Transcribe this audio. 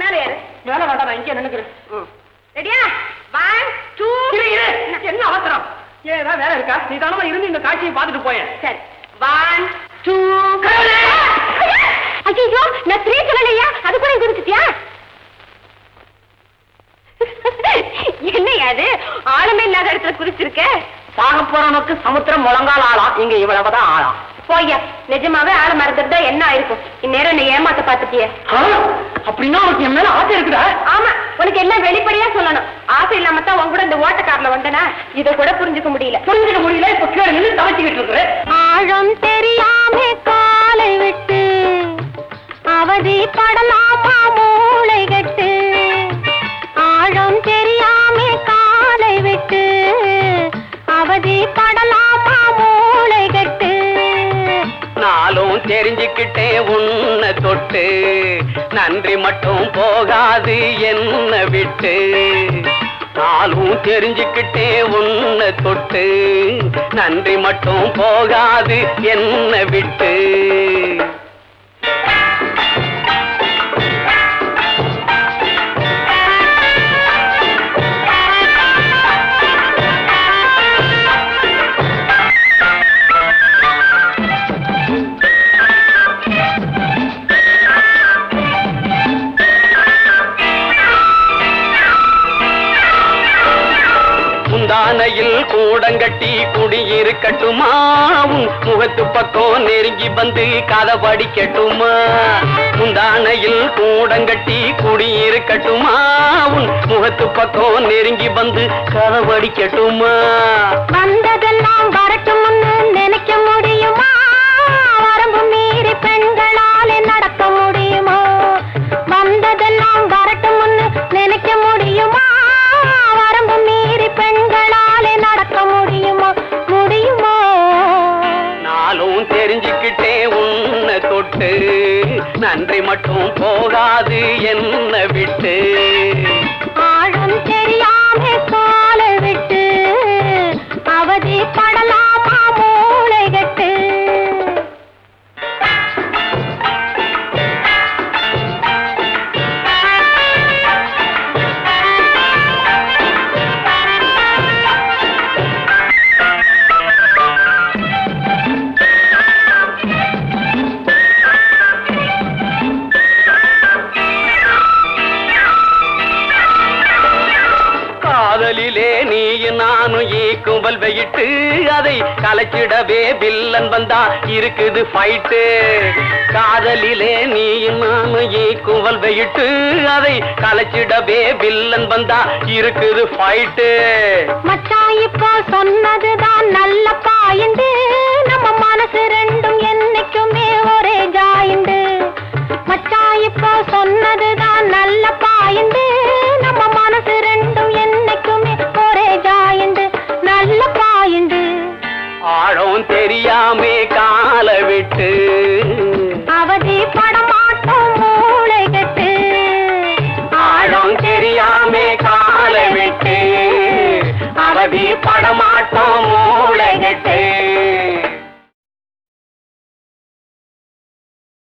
மேல ஏறு. மேல வேண்டாம், நான் இங்கே நினைக்கிறேன். ரெடியா? 1 2. என்ன அவசரம்? ஏதாவது வேலை இருக்கா? நீ தானமா இருந்து இந்த காட்சியை பார்த்துட்டு போயேன். சரி 1 2. ஐயோ, நான் 3 சொல்லலையா? அது கூட குதிச்சிட்டியா? என்னையா அது ஆழமே இல்லாத இடத்துல குதிச்சிருக்க? சாக போறவனுக்கு சமுத்திரம் முழங்கால் ஆளாம், இங்க இவ்வளவுதான் ஆளாம். போய்யா, நிஜமாவே ஆள மறந்துட்டா என்ன ஆயிருக்கும்? இந்நேரம் என்ன ஏமாத்த பாத்துட்டியே. அப்படின்னா உனக்கு என் மேல ஆசை இருக்குதா? ஆமா, உனக்கு எல்லாம் வெளிப்படையா சொல்லணும். ஆசை இல்லாம தான் உன் கூட இந்த ஓட்டக்காரல வந்தனா, இதை கூட புரிஞ்சுக்க முடியல. இப்ப கீழே நின்று தவச்சிக்கிட்டு இருக்கிற. ஆழம் தெரியாம காலை விட்டு அவதி படலாமா மூளை கட்டு. ஆழம் தெரியாம காலை விட்டு அவதி படலாமா மூளை கட்டு. நாளும் தெரிஞ்சுக்கிட்டே உன்னை தொட்டு நன்றி மட்டும் போகாது என்ன விட்டு. நாளும் தெரிஞ்சுக்கிட்டே உன்னை தொட்டு நன்றி மட்டும் போகாது என்ன விட்டு. முந்தானையில் கூடங்கட்டி குடியிருக்கட்டுமா, முகத்து பக்கம் நெருங்கி வந்து கதை படிக்கட்டுமா. முந்தானையில் கூடங்கட்டி குடியிருக்கட்டுமா, முகத்து பக்கம் நெருங்கி வந்து கதை படிக்கட்டுமா. வந்ததெல்லாம் வரட்டும்னு நினைக்க முடியுமா? வரம்பு மீறி பெண்களாலே நடக்க முடியுமா? வந்ததெல்லாம் வரட்டும்னு நினைக்க முடியுமா? வரம்பு மீறி பெண்களாலே நடக்க முடியுமா? முடியுமா? நாளும் தெரிஞ்சுக்கிட்டே உன்னை தொட்டு நன்றி மட்டும் போகாது என்ன விட்டு. ஆழம் தெரியாம காலை விட்டு அவதி படலாமா மூளை கட்டு. காதலிலே நீ நானும் ஈக்குவல் வெயிட்டு, அதை கலைச்சிடவே வில்லன் வந்தா இருக்குது ஃபைட்டு. காதலிலே நீ நானும் ஈக்குவல் வெயிட்டு, அதை கலைச்சிடவே வில்லன் வந்தா இருக்குது ஃபைட்டு. மச்சான் இப்போ சொன்னதுதான் நல்ல பாயிண்டு, நம்ம மனசு ரெண்டும் என்னைக்குமே ஒரே ஜாயிண்டு. மச்சான் இப்போ சொன்னதுதான் நல்ல பாயிண்டு, நம்ம மனசு ரெண்டும் என்னைக்குமே ஒரே ஜாயிண்டு. நல்ல பாயிண்டு. ஆழம் தெரியாமே காலை விட்டு அவதி படமாட்டோம் மூளை கட்டு. ஆழம் தெரியாமே காலை விட்டு அவதி படமாட்டோம் மூளை கட்டு.